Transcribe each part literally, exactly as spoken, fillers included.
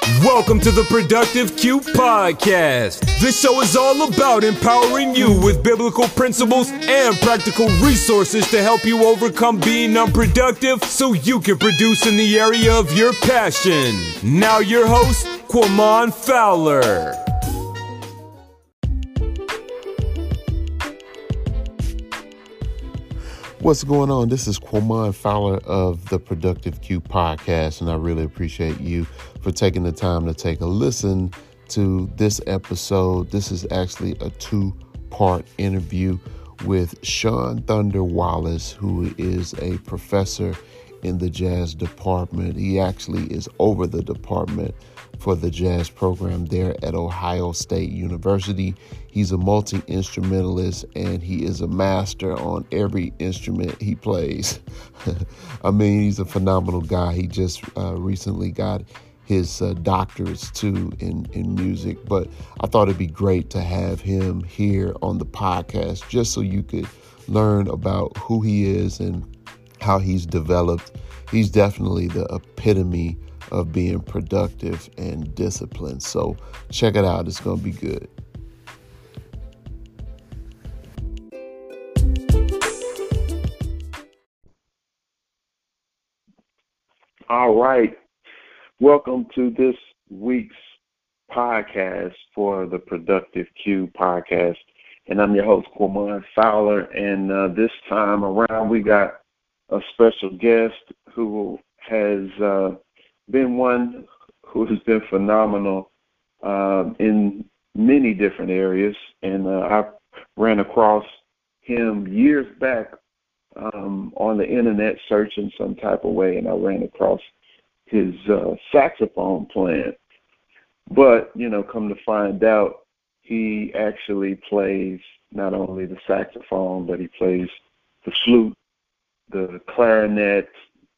Welcome to the Productive Q Podcast. This show is all about empowering you with biblical principles and practical resources to help you overcome being unproductive so you can produce in the area of your passion. Now your host, Quamon Fowler. What's going on? This is Quamon Fowler of the Productive Q Podcast, and I really appreciate you for taking the time to take a listen to this episode. This is actually a two-part interview with Sean Thunder Wallace, who is a professor in the jazz department. He actually is over the department for the jazz program there at Ohio State University. He's a multi-instrumentalist, and he is a master on every instrument he plays. I mean, he's a phenomenal guy. He just uh, recently got his uh, doctorates, too, in, in music. But I thought it'd be great to have him here on the podcast just so you could learn about who he is and how he's developed. He's definitely the epitome of being productive and disciplined. So check it out. It's going to be good. All right. Welcome to this week's podcast for the Productive Q Podcast. And I'm your host, Quamon Fowler. And uh, this time around, we got a special guest who has uh, been one who has been phenomenal uh, in many different areas. And uh, I ran across him years back um, on the internet searching some type of way, and I ran across his uh, saxophone playing. But, you know, come to find out, he actually plays not only the saxophone, but he plays the flute, the clarinet,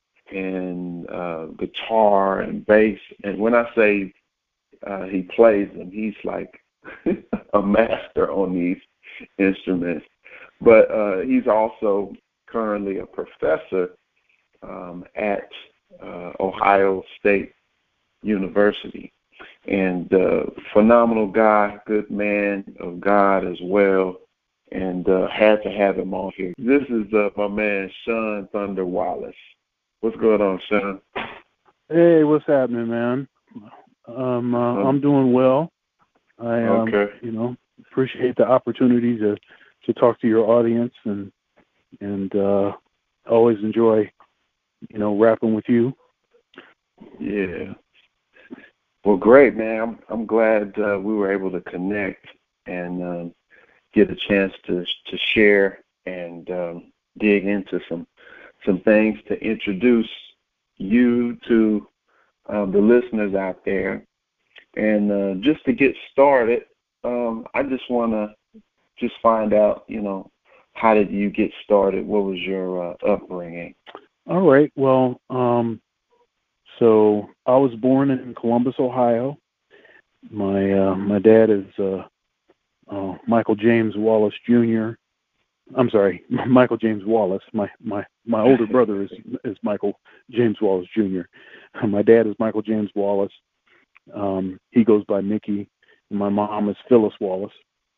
and uh, guitar and bass. And when I say uh, he plays them, he's like a master on these instruments. But uh, he's also currently a professor um, at uh, Ohio State University. And uh, phenomenal guy, good man of God as well, and uh, had to have him on here. This is uh, my man, Sean Thunder Wallace. What's going on, Sean? Hey, what's happening, man? Um, uh, I'm doing well. I, um, okay. you know, appreciate the opportunity to, to talk to your audience, and and uh, always enjoy, you know, rapping with you. Yeah. Well, great, man. I'm I'm glad uh, we were able to connect and um, get a chance to to share and um, dig into some. some things to introduce you to um, the listeners out there. And uh, just to get started, um, I just want to just find out, you know, how did you get started? What was your uh, upbringing? All right. Well, um, so I was born in Columbus, Ohio. My uh, my dad is uh, uh, Michael James Wallace Junior I'm sorry, Michael James Wallace. My my my older brother is is Michael James Wallace Junior My dad is Michael James Wallace. Um, he goes by Mickey. And my mom is Phyllis Wallace.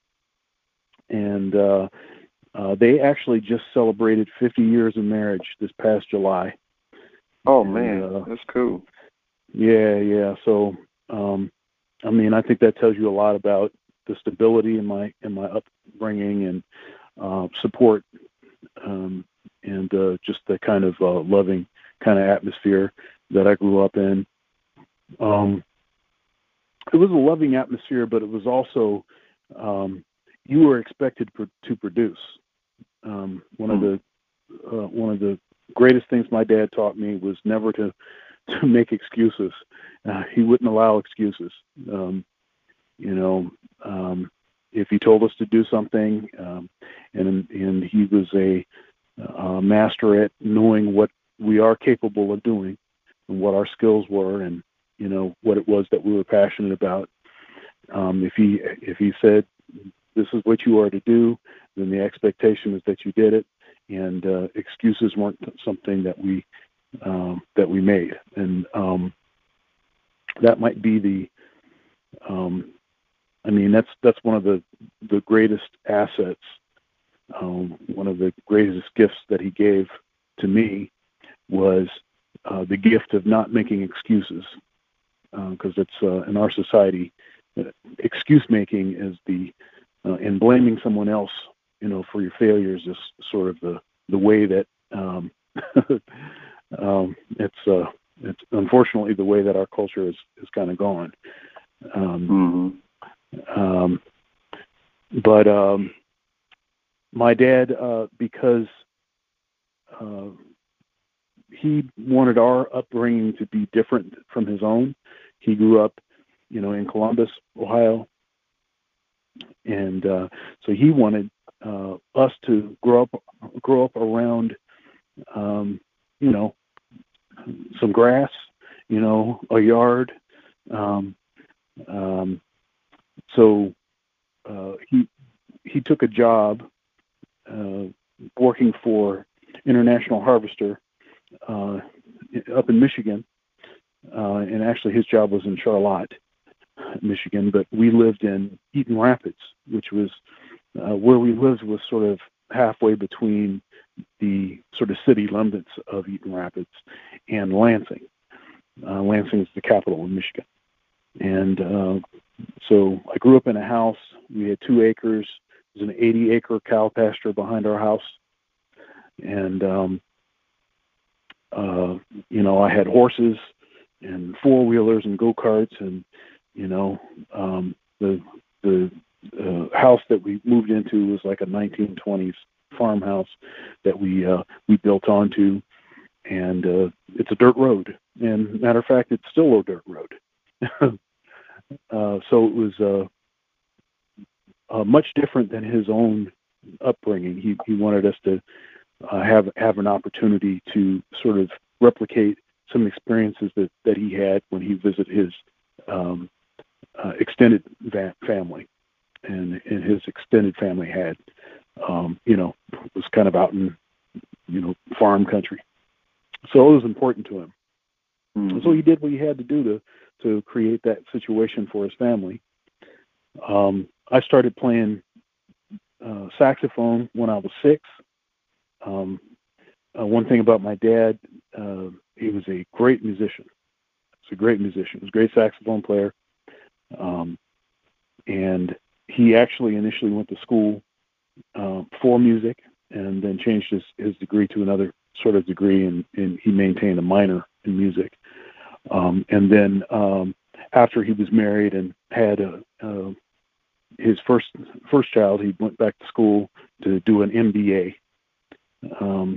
And uh, uh, they actually just celebrated fifty years of marriage this past July. Oh, and, man, uh, that's cool. Yeah, yeah. So, um, I mean, I think that tells you a lot about the stability in my in my upbringing and Uh, support um, and uh, just the kind of uh, loving kind of atmosphere that I grew up in. Um, it was a loving atmosphere, but it was also um, you were expected pro- to produce. Um, one of the uh, one of the greatest things my dad taught me was never to to make excuses. Uh, he wouldn't allow excuses. Um, you know. Um, If he told us to do something, um, and and he was a, a master at knowing what we are capable of doing, and what our skills were, and you know what it was that we were passionate about. Um, if he if he said this is what you are to do, then the expectation is that you did it, and uh, excuses weren't something that we um, that we made. And um, that might be the, um, I mean, that's that's one of the the greatest assets, um, one of the greatest gifts that he gave to me was uh, the gift of not making excuses, because uh, it's uh, in our society, uh, excuse making is the uh, and blaming someone else, you know, for your failures is sort of the the way that um, um, it's uh, it's unfortunately the way that our culture is is kind of gone. Um, mm-hmm. um, but um, my dad, uh, because uh, he wanted our upbringing to be different from his own. He grew up, you know, in Columbus, Ohio, and uh, so he wanted uh, us to grow up, grow up around, um, you know, some grass, you know, a yard. Um, um, so uh, he he took a job uh, working for International Harvester uh, up in Michigan, uh, and actually his job was in Charlotte, Michigan, but we lived in Eaton Rapids, which was uh, where we lived was sort of halfway between the sort of city limits of Eaton Rapids and Lansing. Uh, Lansing is the capital of Michigan. And uh, so I grew up in a house. We had two acres. There's an eighty acre cow pasture behind our house. And, um, uh, you know, I had horses and four wheelers and go-karts, and, you know, um, the, the uh, house that we moved into was like a nineteen twenties farmhouse that we, uh, we built onto, and uh, it's a dirt road. And matter of fact, it's still a dirt road. uh, so it was, uh, Uh, much different than his own upbringing. He he wanted us to uh, have have an opportunity to sort of replicate some experiences that, that he had when he visited his um, uh, extended va- family, and and his extended family had, um, you know, was kind of out in, you know, farm country. So it was important to him. Mm-hmm. So he did what he had to do to to create that situation for his family. Um, I started playing uh, saxophone when I was six. Um, uh, one thing about my dad, uh, he was a great musician. He's a great musician. He was a great saxophone player. Um, and he actually initially went to school uh, for music and then changed his, his degree to another sort of degree, and, and he maintained a minor in music. Um, and then um, after he was married and had a, a his first first child, he went back to school to do an M B A, um,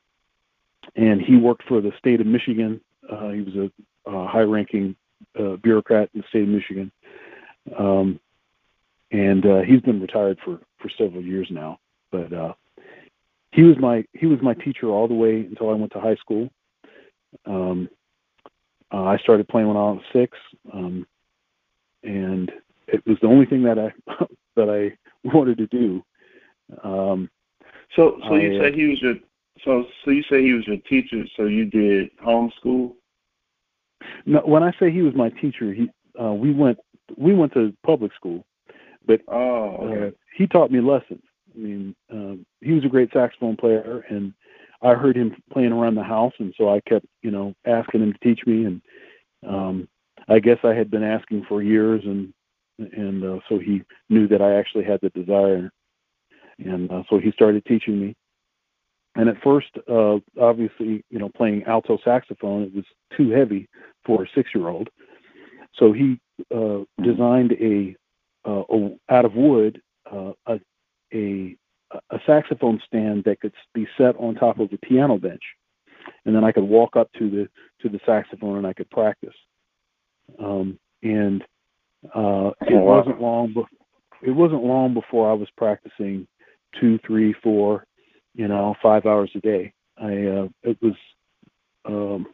and he worked for the state of Michigan. Uh, he was a, a high-ranking uh, bureaucrat in the state of Michigan, um, and uh, he's been retired for, for several years now. But uh, he was my he was my teacher all the way until I went to high school. Um, uh, I started playing when I was six, um, and it was the only thing that I that I wanted to do. Um, so, so you I, say he was your so so you say he was your teacher. So you did homeschool? No, when I say he was my teacher, he uh, we went we went to public school, but oh, okay. uh, he taught me lessons. I mean, um, he was a great saxophone player, and I heard him playing around the house, and so I kept, you know, asking him to teach me, and um, I guess I had been asking for years, and and uh, so he knew that I actually had the desire, and uh, so he started teaching me. And at first, uh, obviously, you know, playing alto saxophone, it was too heavy for a six-year-old. So he uh, designed a, uh, a out of wood uh, a, a a saxophone stand that could be set on top of the piano bench, and then I could walk up to the to the saxophone and I could practice. Um, and uh, it oh, wow. wasn't long. Be- it wasn't long before I was practicing two, three, four, you know, five hours a day. I uh, it was, um,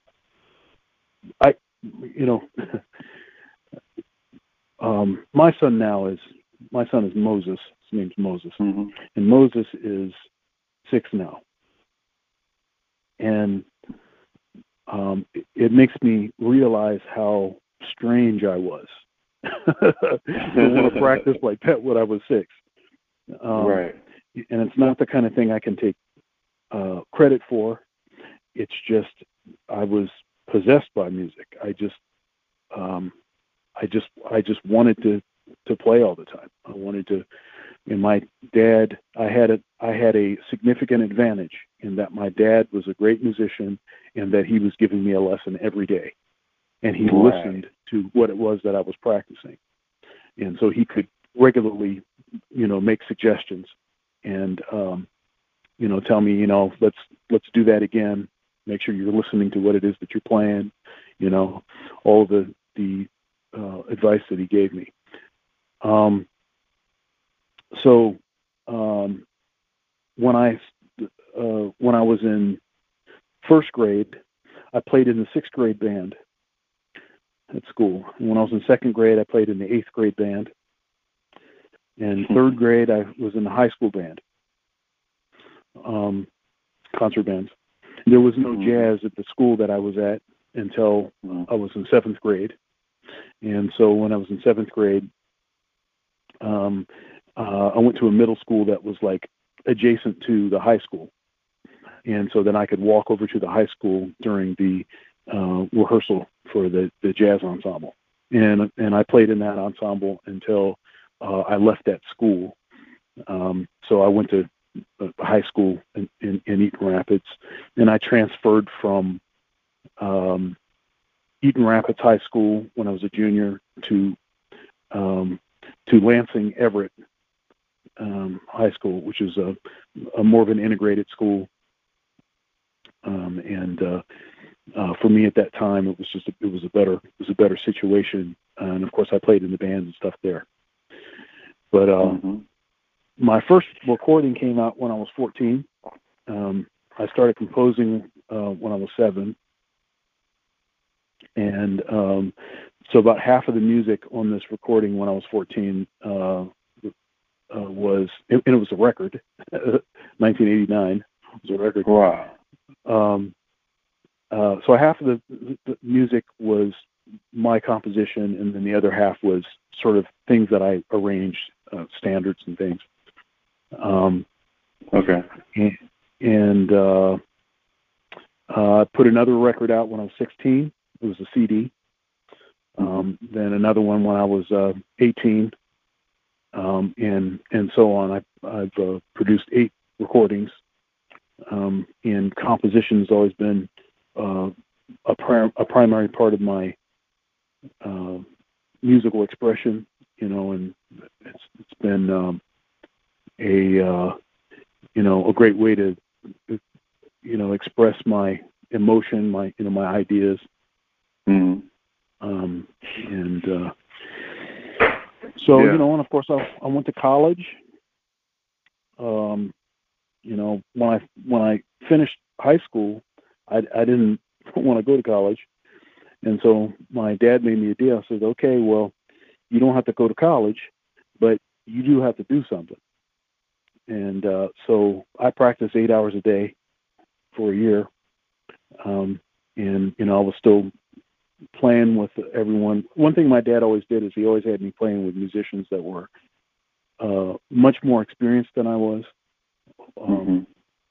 I, you know, um, my son now is my son is Moses. His name's Moses, mm-hmm. and Moses is six now, and um, it, it makes me realize how strange I was to want to practice like that when I was six. Um, right. And it's not the kind of thing I can take uh, credit for. It's just I was possessed by music. I just, um, I just, I just wanted to to play all the time. I wanted to. And my dad, I had a, I had a significant advantage in that my dad was a great musician, and that he was giving me a lesson every day, and he right. listened to what it was that I was practicing, and so he could regularly, you know, make suggestions, and um, you know, tell me, you know, let's let's do that again. Make sure you're listening to what it is that you're playing, you know, all of the the uh, advice that he gave me. Um, so um, when I uh, when I was in first grade, I played in the sixth grade band at school. And when I was in second grade, I played in the eighth grade band. In third grade, I was in the high school band, um, concert bands. There was no jazz at the school that I was at until I was in seventh grade. And so when I was in seventh grade, um, uh, I went to a middle school that was like adjacent to the high school. And so then I could walk over to the high school during the uh, rehearsal for the, the jazz ensemble. And and I played in that ensemble until uh, I left that school. Um, so I went to uh, high school in, in, in Eaton Rapids, and I transferred from um, Eaton Rapids High School when I was a junior to um, to Lansing Everett um, High School, which is a, a more of an integrated school. Um, and uh, uh, for me at that time, it was just a, it was a better it was a better situation. Uh, and of course, I played in the band and stuff there. But uh, mm-hmm. my first recording came out when I was fourteen. Um, I started composing uh, when I was seven, and um, so about half of the music on this recording when I was fourteen uh, uh, was, and it was a record, nineteen eighty-nine was a record. Wow. Um, uh, so half of the, the music was my composition, and then the other half was sort of things that I arranged, uh, standards and things. Um, okay. And, and uh, uh, I put another record out when I was sixteen. It was a C D. Um, then another one when I was uh, eighteen, um, and and so on. I, I've uh, produced eight recordings. Um, and composition has always been uh, a, prim- a primary part of my uh, musical expression, you know, and it's, it's been um, a uh, you know a great way to you know express my emotion, my you know my ideas, mm. um, and uh, so yeah. you know, and of course I, I went to college. Um, You know, when I when I finished high school, I, I didn't want to go to college, and so my dad made me a deal. I said, "Okay, well, you don't have to go to college, but you do have to do something." And uh, so I practiced eight hours a day for a year, um, and you know I was still playing with everyone. One thing my dad always did is he always had me playing with musicians that were uh, much more experienced than I was. Um, mm-hmm.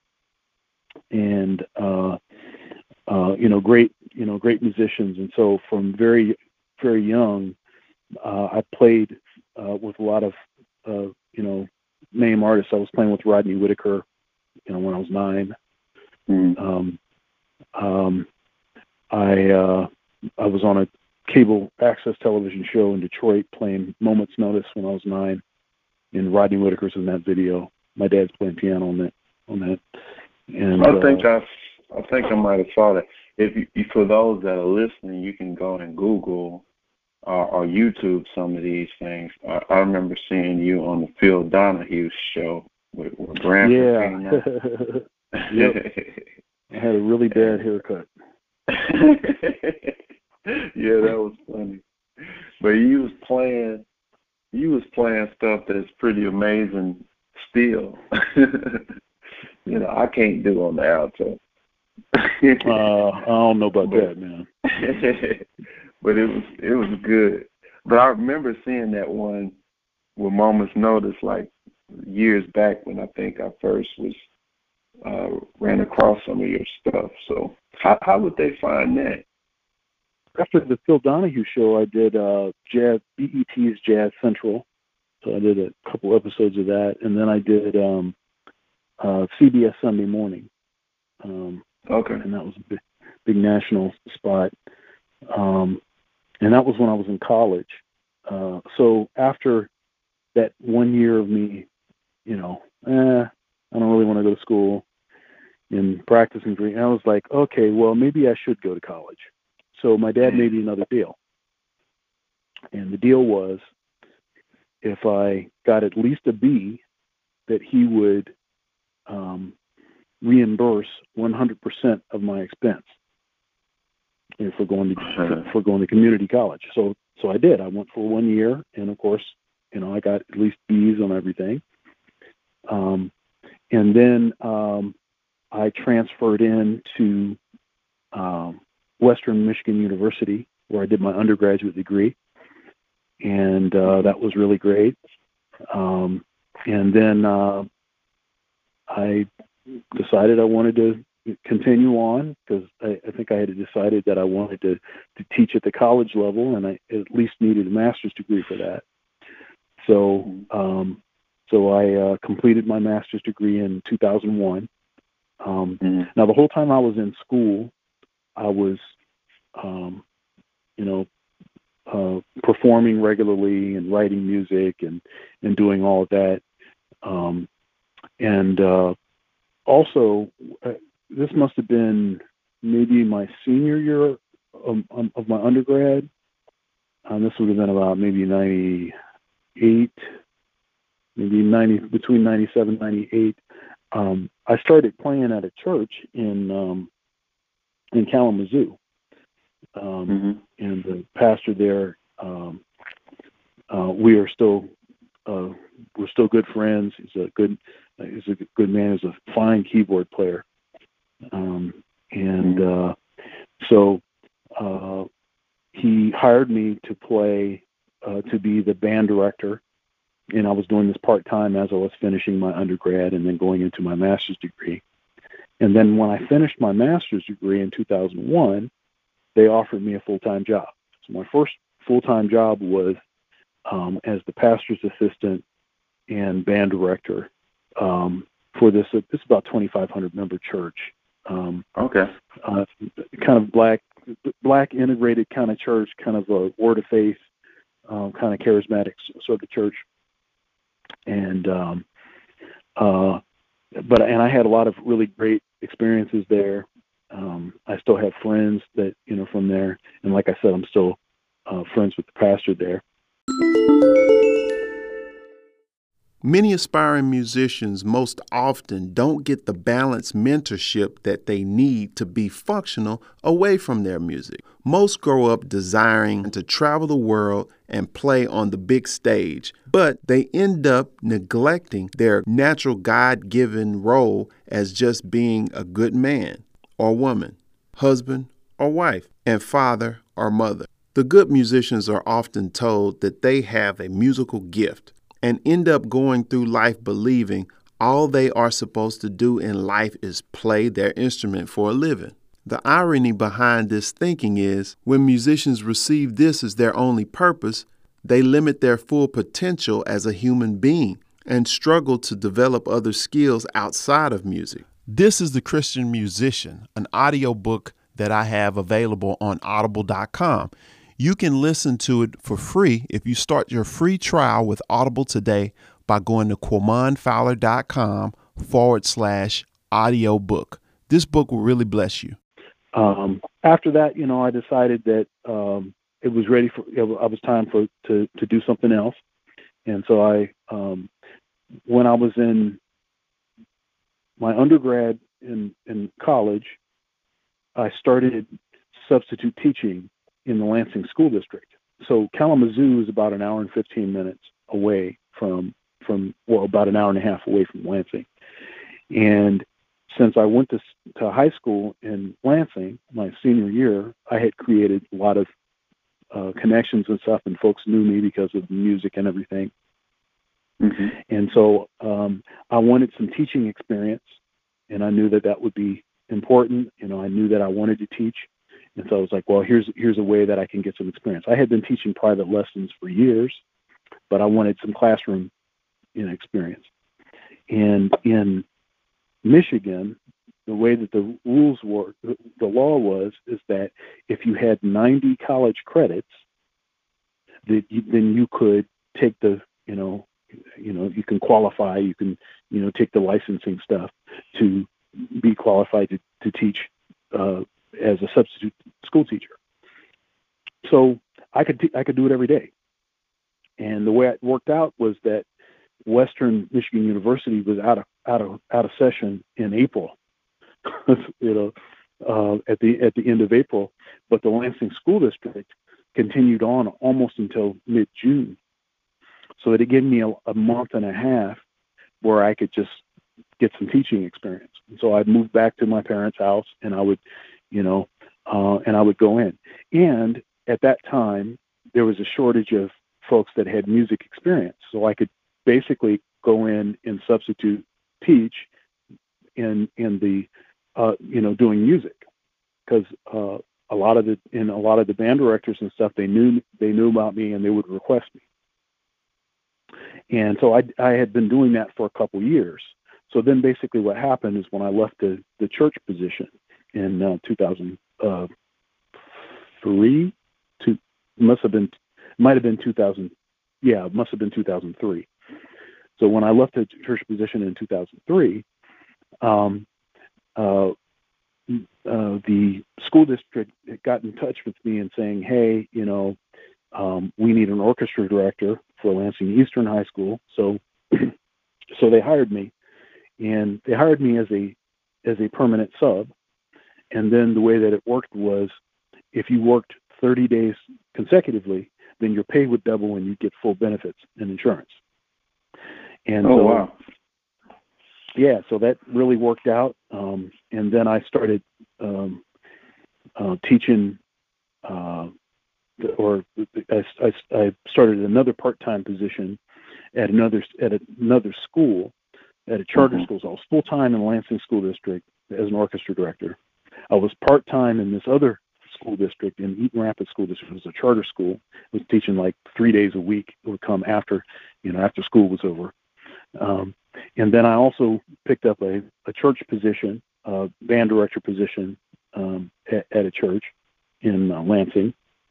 And uh, uh, you know, great, you know, great musicians. And so, from very, very young, uh, I played uh, with a lot of, uh, you know, name artists. I was playing with Rodney Whitaker, you know, when I was nine. Mm-hmm. Um, um, I uh, I was on a cable access television show in Detroit playing Moment's Notice when I was nine, and Rodney Whitaker's in that video. My dad's playing piano on that. On that, and I think uh, I, I think I might have saw that. If you, for those that are listening, you can go and Google uh, or YouTube some of these things. I, I remember seeing you on the Phil Donahue show with, with Branford. Yeah. Yep. I had a really bad haircut. Yeah, that was funny. But you was playing, you was playing stuff that's pretty amazing. Still, you know, I can't do on the alto. uh, I don't know about that, man. but it was it was good. But I remember seeing that one with Moment's Notice like years back when I think I first was uh, ran across some of your stuff. So how how would they find that? After the Phil Donahue show, I did uh, Jazz B E T's Jazz Central. So I did a couple episodes of that, and then I did um, uh, C B S Sunday Morning. Um, okay. And that was a big, big national spot. Um, and that was when I was in college. Uh, so after that one year of me, you know, eh, I don't really want to go to school and practice and drink, I was like, okay, well, maybe I should go to college. So my dad made me another deal. And the deal was, if I got at least a B, that he would um, reimburse one hundred percent of my expense if we're going to if we're going to community college. So so I did. I went for one year, and of course, you know, I got at least B's on everything. Um, and then um, I transferred in to um, Western Michigan University, where I did my undergraduate degree. And uh, that was really great. Um, and then uh, I decided I wanted to continue on because I, I think I had decided that I wanted to, to teach at the college level, and I at least needed a master's degree for that. So, um, so I uh, completed my master's degree in two thousand one. Um, mm-hmm. Now, the whole time I was in school, I was, um, you know, Uh, performing regularly and writing music and, and doing all of that. Um, and uh, also, uh, this must have been maybe my senior year of, of my undergrad. Um, this would have been about maybe ninety-eight, maybe ninety, between ninety-seven and ninety-eight. Um, I started playing at a church in um, in Kalamazoo. Um, mm-hmm. And the pastor there, um, uh, we are still, uh, we're still good friends. He's a good, uh, he's a good man. He's a fine keyboard player. Um, and, uh, so, uh, he hired me to play, uh, to be the band director. And I was doing this part-time as I was finishing my undergrad and then going into my master's degree. And then when I finished my master's degree in two thousand one, they offered me a full-time job. So my first full-time job was um, as the pastor's assistant and band director um, for this. Uh, this is about twenty-five hundred member church. Um, okay. Uh, kind of black, black integrated kind of church, kind of a word of faith, um, kind of charismatic sort of church. And um, uh, but and I had a lot of really great experiences there. Um, I still have friends that, you know, from there. And like I said, I'm still uh, friends with the pastor there. Many aspiring musicians most often don't get the balanced mentorship that they need to be functional away from their music. Most grow up desiring to travel the world and play on the big stage, but they end up neglecting their natural God-given role as just being a good man or woman, husband or wife, and father or mother. The good musicians are often told that they have a musical gift and end up going through life believing all they are supposed to do in life is play their instrument for a living. The irony behind this thinking is when musicians receive this as their only purpose, they limit their full potential as a human being and struggle to develop other skills outside of music. This is The Christian Musician, an audiobook that I have available on audible dot com. You can listen to it for free if you start your free trial with Audible today by going to quamonfowler.com forward slash audiobook. This book will really bless you. Um, after that, you know, I decided that um, it was ready for, it was time for to, to do something else. And so I, um, when I was in my undergrad in, in college, I started substitute teaching in the Lansing School District. So Kalamazoo is about an hour and fifteen minutes away from, from well, about an hour and a half away from Lansing. And since I went to, to high school in Lansing, my senior year, I had created a lot of uh, connections and stuff, and folks knew me because of the music and everything. Mm-hmm. And so um, I wanted some teaching experience, and I knew that that would be important. You know, I knew that I wanted to teach. And so I was like, well, here's here's a way that I can get some experience. I had been teaching private lessons for years, but I wanted some classroom, you know, experience. And in Michigan, the way that the rules were, the law was, is that if you had ninety college credits, that you, then you could take the, you know, you know, you can qualify, you can, you know, take the licensing stuff to be qualified to, to teach uh, as a substitute school teacher. So I could t- I could do it every day. And the way it worked out was that Western Michigan University was out of out of out of session in April. you know, uh, at the at the end of April, but the Lansing School District continued on almost until mid-June. So that it gave me a, a month and a half where I could just get some teaching experience. And so I'd move back to my parents' house, and I would, you know, uh, and I would go in. And at that time, there was a shortage of folks that had music experience. So I could basically go in and substitute teach in in the, uh, you know, doing music, because uh, a lot of the in a lot of the band directors and stuff, they knew they knew about me, and they would request me. And so I, I had been doing that for a couple years. So then basically what happened is when I left the, the church position in uh, two thousand three, two, must have been, might have been two thousand, yeah, it must have been two thousand three. So when I left the church position in two thousand three, um, uh, uh, the school district got in touch with me and saying, hey, you know, um, we need an orchestra director for Lansing Eastern High School. So, so they hired me, and they hired me as a as a permanent sub. And then the way that it worked was, if you worked thirty days consecutively, then your pay would double and you'd get full benefits and insurance. And oh so, wow, yeah, so that really worked out. Um, and then I started um, uh, teaching. Uh, or I, I, I started another part-time position at another at another school, at a charter mm-hmm. school. So I was full-time in the Lansing School District as an orchestra director. I was part-time in this other school district, in Eaton Rapids School District. It was a charter school. I was teaching like three days a week. It would come after, you know, after school was over. Um, and then I also picked up a, a church position, a band director position um, at, at a church in uh, Lansing.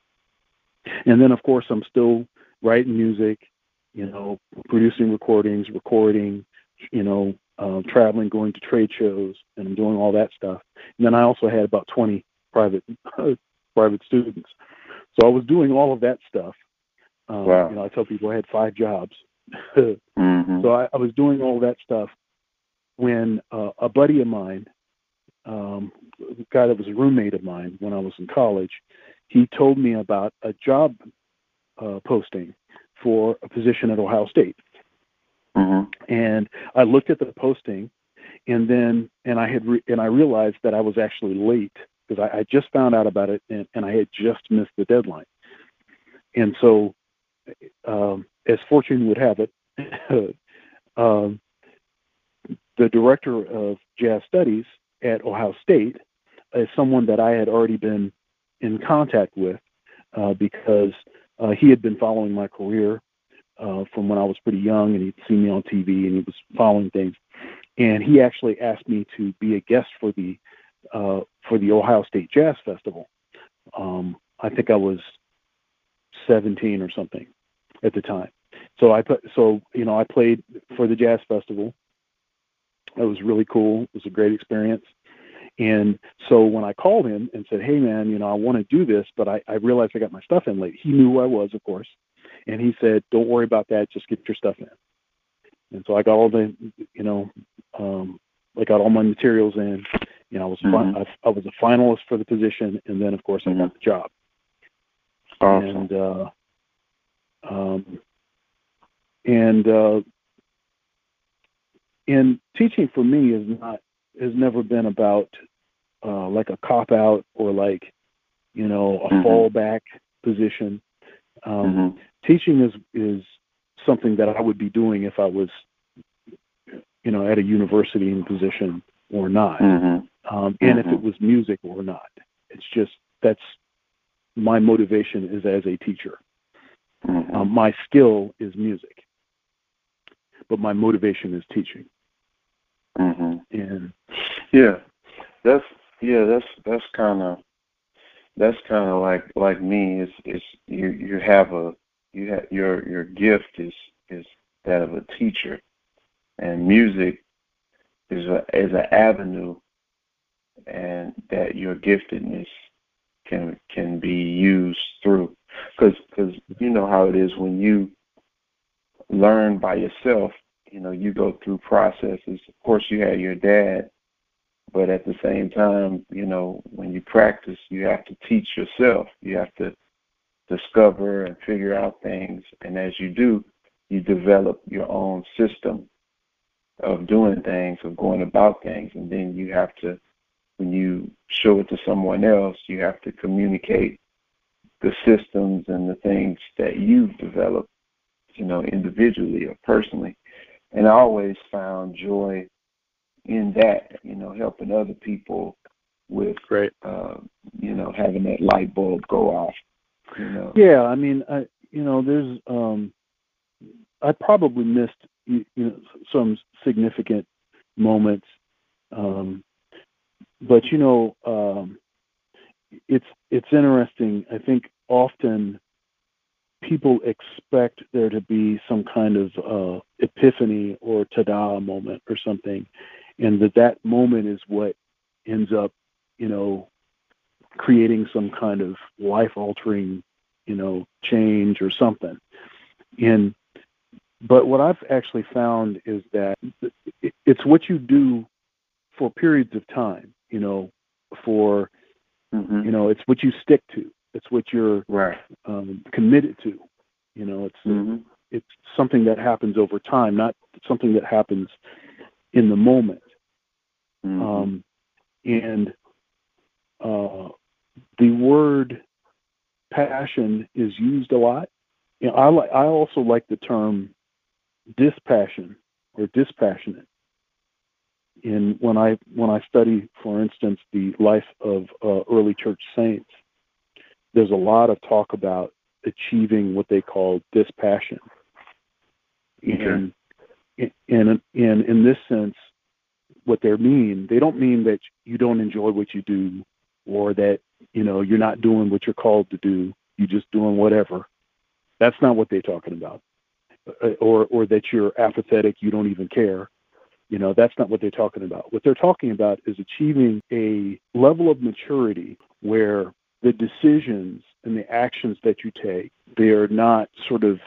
And then, of course, I'm still writing music, you know, producing recordings, recording, you know, uh, traveling, going to trade shows, and I'm doing all that stuff. And then I also had about twenty private private students. So I was doing all of that stuff. Um, wow. You know, I tell people I had five jobs. mm-hmm. So I, I was doing all that stuff when uh, a buddy of mine, um, a guy that was a roommate of mine when I was in college, he told me about a job uh, posting for a position at Ohio State. Mm-hmm. And I looked at the posting, and then and I had re- and I realized that I was actually late, because I, I just found out about it, and, and I had just missed the deadline. And so, um, as fortune would have it, um, the director of jazz studies at Ohio State is someone that I had already been in contact with, uh, because uh, he had been following my career uh, from when I was pretty young, and he'd seen me on T V, and he was following things. And he actually asked me to be a guest for the uh, for the Ohio State Jazz Festival. Um, I think I was seventeen or something at the time. So I put, so you know, I played for the Jazz Festival. It was really cool. It was a great experience. And so when I called him and said, hey, man, you know, I want to do this, but I, I realized I got my stuff in late. He knew who I was, of course. And he said, don't worry about that. Just get your stuff in. And so I got all the, you know, um, I got all my materials in. You know, I was mm-hmm. I, I was a finalist for the position. And then, of course, I mm-hmm. got the job. Awesome. And, uh, um, and, uh, and teaching for me is not, has never been about uh, like a cop out or like, you know, a mm-hmm. fallback position. Um, Mm-hmm. Teaching is is something that I would be doing if I was, you know, at a university in position or not, Mm-hmm. um, and Mm-hmm. if it was music or not. It's just that's my motivation is as a teacher. Mm-hmm. Um, my skill is music, but my motivation is teaching. Mm-hmm. And yeah, that's yeah, that's that's kind of that's kind of like like me. It's it's you you have a you have your your gift is is that of a teacher, and music is a is an avenue, and that your giftedness can can be used through, because because you know how it is when you learn by yourself. You know, you go through processes. Of course, you have your dad, but at the same time, you know, when you practice, you have to teach yourself. You have to discover and figure out things, and as you do, you develop your own system of doing things, of going about things, and then you have to, when you show it to someone else, you have to communicate the systems and the things that you've developed, you know, individually or personally. And I always found joy in that, you know, helping other people with, great. uh, you know, having that light bulb go off, you know. Yeah, I mean, I, you know, there's, um, I probably missed, you, you know, some significant moments, um, but you know, um, it's it's interesting. I think often people expect there to be some kind of uh, epiphany or ta-da moment or something, and that that moment is what ends up, you know, creating some kind of life-altering, you know, change or something. And but what I've actually found is that it's what you do for periods of time, you know, for, Mm-hmm. you know, it's what you stick to. It's what you're Right. um, committed to. You know, it's Mm-hmm. it's something that happens over time, not something that happens in the moment. Mm-hmm. Um, and uh, the word passion is used a lot. You know, I like. I also like the term dispassion or dispassionate. In when I when I study, for instance, the life of uh, early church saints, there's a lot of talk about achieving what they call dispassion. Okay. And and and in this sense, what they mean, they don't mean that you don't enjoy what you do, or that, you know, you're not doing what you're called to do. You're just doing whatever. That's not what they're talking about. Or or that you're apathetic, you don't even care. You know, that's not what they're talking about. What they're talking about is achieving a level of maturity where the decisions and the actions that you take, they are not sort of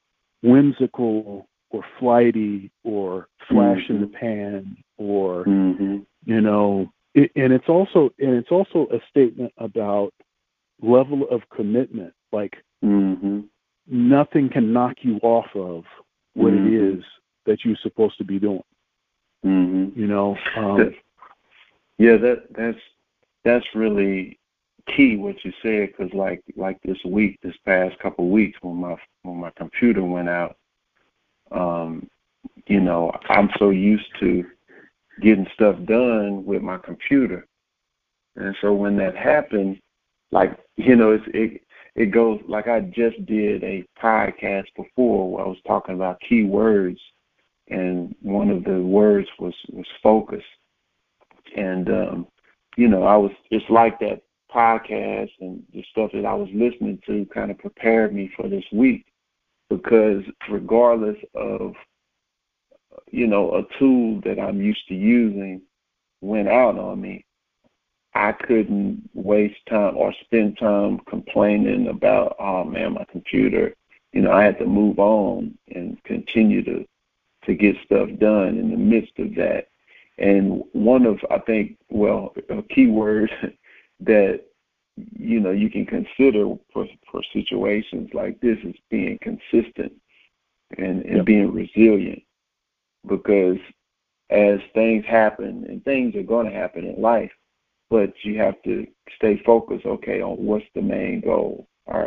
whimsical or flighty or flash Mm-hmm. in the pan or, Mm-hmm. you know, it, and it's also and it's also a statement about level of commitment. Like Mm-hmm. nothing can knock you off of what Mm-hmm. it is that you're supposed to be doing. Mm-hmm. You know, um, That, yeah, that that's that's really key what you said, because like like this week, this past couple of weeks, when my when my computer went out, um, you know, I'm so used to getting stuff done with my computer, and so when that happened, like, you know, it's, it it goes like I just did a podcast before where I was talking about key words. And one of the words was, was focus. And, um, you know, I was, it's like that podcast and the stuff that I was listening to kind of prepared me for this week, because regardless of, you know, a tool that I'm used to using went out on me, I couldn't waste time or spend time complaining about, oh man, my computer. You know, I had to move on and continue to to get stuff done in the midst of that. And one of, I think, well, a key word that, you know, you can consider for, for situations like this is being consistent and, and Yep. being resilient. Because as things happen, and things are going to happen in life, but you have to stay focused, okay, on what's the main goal. All right,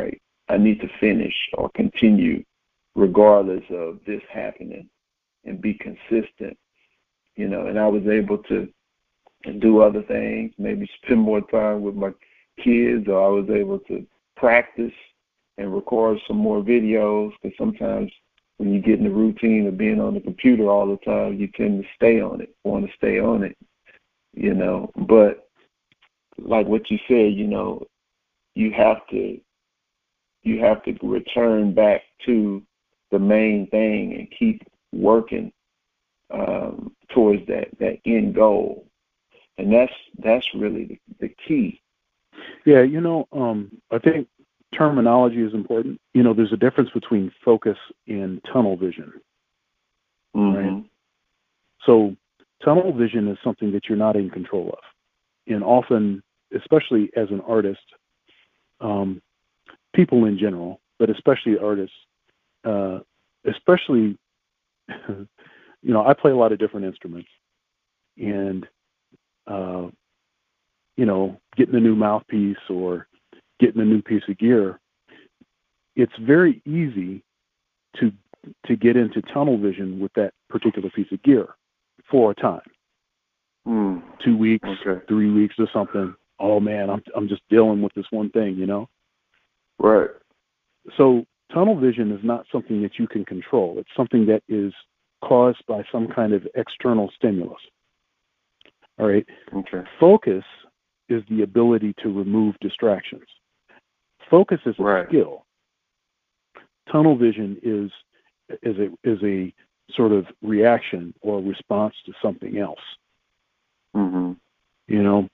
I need to finish or continue regardless of this happening and be consistent, you know, and I was able to do other things, maybe spend more time with my kids, or I was able to practice and record some more videos, because sometimes when you get in the routine of being on the computer all the time, you tend to stay on it, want to stay on it, you know. But like what you said, you know, you have to you have to return back to the main thing and keep working um, towards that, that end goal. And that's that's really the, the key. Yeah, you know, um, I think terminology is important. You know, there's a difference between focus and tunnel vision. Mm-hmm. Right? So tunnel vision is something that you're not in control of. And often, especially as an artist, um, people in general, but especially artists, uh, especially, you know, I play a lot of different instruments. And, uh, you know, getting a new mouthpiece or getting a new piece of gear, it's very easy to to get into tunnel vision with that particular piece of gear for a time. Mm. Two weeks, okay. three weeks or something. Oh man, I'm I'm just dealing with this one thing, you know? Right. So tunnel vision is not something that you can control. It's something that is caused by some kind of external stimulus. All right. Okay. Focus is the ability to remove distractions. Focus is a right. skill. Tunnel vision is is a is a sort of reaction or response to something else. Mm-hmm. You know,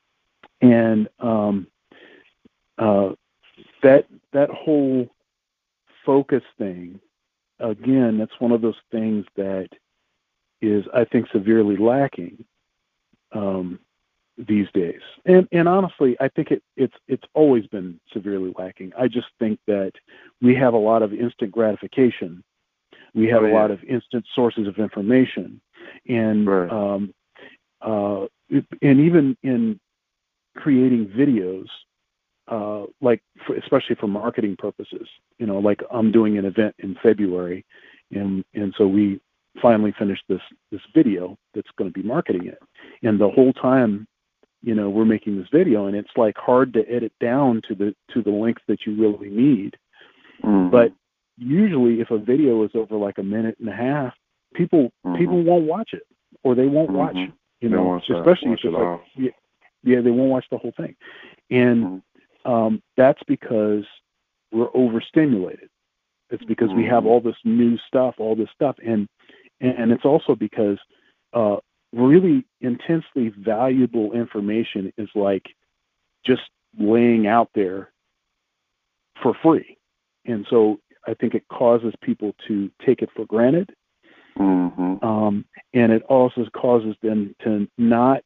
and um, uh, that that whole focus thing, again, that's one of those things that is, I think, severely lacking um, these days. And and honestly, I think it, it's it's always been severely lacking. I just think that we have a lot of instant gratification. We have oh, a yeah. lot of instant sources of information, and right. um, uh, and even in creating videos, uh, like for, especially for marketing purposes, you know, like I'm doing an event in February, and and so we finally finished this this video that's going to be marketing it, and the whole time, you know, we're making this video, and it's like hard to edit down to the to the length that you really need. Mm-hmm. But usually, if a video is over like a minute and a half, people mm-hmm. people won't watch it, or they won't mm-hmm. watch. You they know, won't especially watch if it's it like, yeah, yeah, they won't watch the whole thing, and mm-hmm. um, that's because we're overstimulated. It's because mm-hmm. we have all this new stuff, all this stuff, and and it's also because uh, really intensely valuable information is like just laying out there for free. And so I think it causes people to take it for granted. Mm-hmm. Um, and it also causes them to not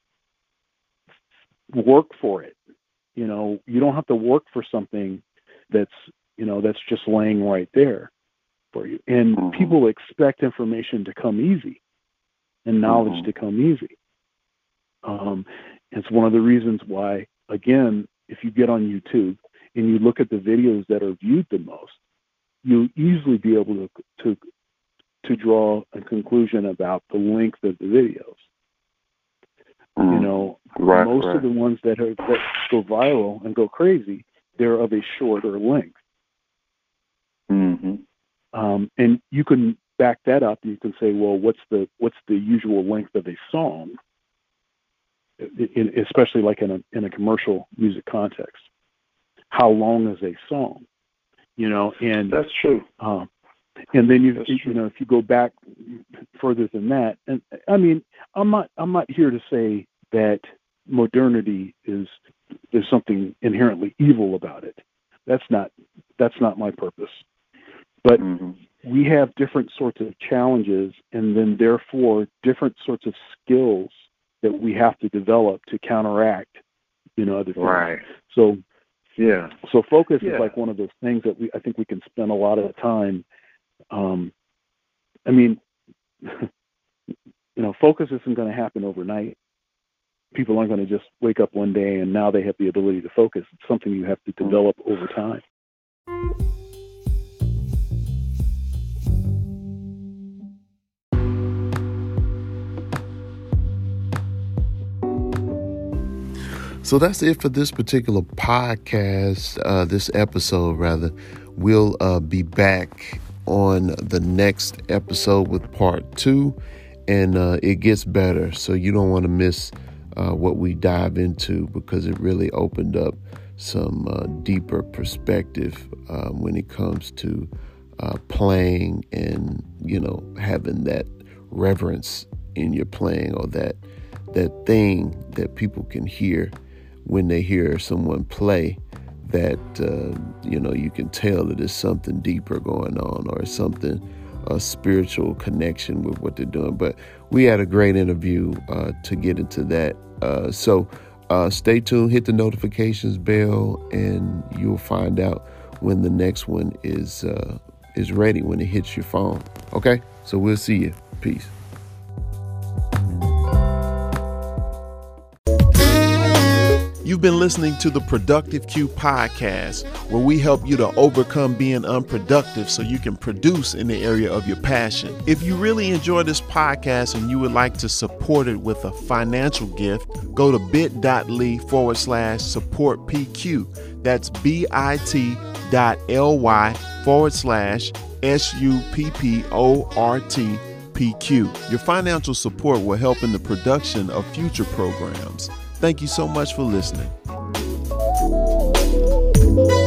work for it. You know, you don't have to work for something that's, you know, that's just laying right there for you. And mm-hmm. people expect information to come easy and knowledge mm-hmm. to come easy. Um, it's one of the reasons why, again, if you get on YouTube and you look at the videos that are viewed the most, you'll easily be able to to to draw a conclusion about the length of the videos. Mm-hmm. You know, right, most right. of the ones that are that go viral and go crazy, they're of a shorter length. Mm-hmm. Um, and you can back that up. You can say, well, what's the what's the usual length of a song? In, especially like in a in a commercial music context. How long is a song? You know, and that's true. Um, and then you that's you true. know if you go back further than that, and I mean, I'm not I'm not here to say that modernity is there's something inherently evil about it. That's not that's not my purpose. But mm-hmm. we have different sorts of challenges, and then therefore different sorts of skills that we have to develop to counteract, you know, other things. Right. So, yeah. So focus yeah. is like one of those things that we, I think we can spend a lot of time. Um, I mean, you know, focus isn't going to happen overnight. People aren't going to just wake up one day and now they have the ability to focus. It's something you have to develop over time. So that's it for this particular podcast, uh, this episode, rather. We'll uh, be back on the next episode with part two, and uh, it gets better. So you don't want to miss uh, what we dive into, because it really opened up some uh, deeper perspective uh, when it comes to uh, playing and, you know, having that reverence in your playing, or that that thing that people can hear when they hear someone play, that, uh, you know, you can tell that there's something deeper going on, or something, a spiritual connection with what they're doing. But we had a great interview uh, to get into that. Uh, so uh, stay tuned, hit the notifications bell, and you'll find out when the next one is uh, is ready, when it hits your phone. Okay? So we'll see you. Peace. You've been listening to the Productive Q podcast, where we help you to overcome being unproductive so you can produce in the area of your passion. If you really enjoy this podcast and you would like to support it with a financial gift, go to bit.ly forward slash support PQ. That's bit.ly forward slash S U P P O R T P Q. Your financial support will help in the production of future programs. Thank you so much for listening.